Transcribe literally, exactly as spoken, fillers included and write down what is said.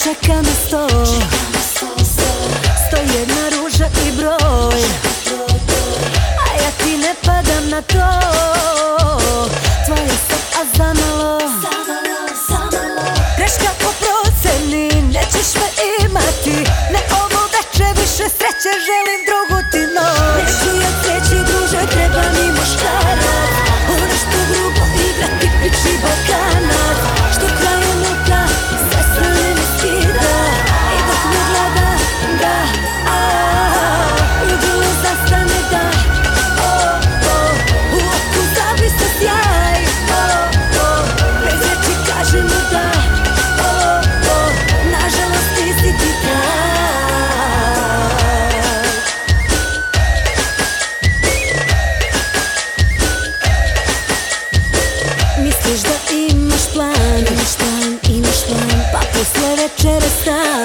čeka na sto, sto jedna ruža i broj, a ja ti ne padam na to. Tvoje sad, a zamalo greška po proceni, nećeš me imati. Ne ovo veče, više sreće, želim drugu ti noć. Neću ja treći druže, treba mi muškarac, ono što grubo igra tipični Balkanac, što kraju nutra sve strane mi skida i dok me gleda da ljubilo zastane da u oku zavisa sjaj, bez reči kaže mu da nažalost ti si ti kraj. Misliš da imaš plan, imaš plan, imaš plan, pa posle večere stan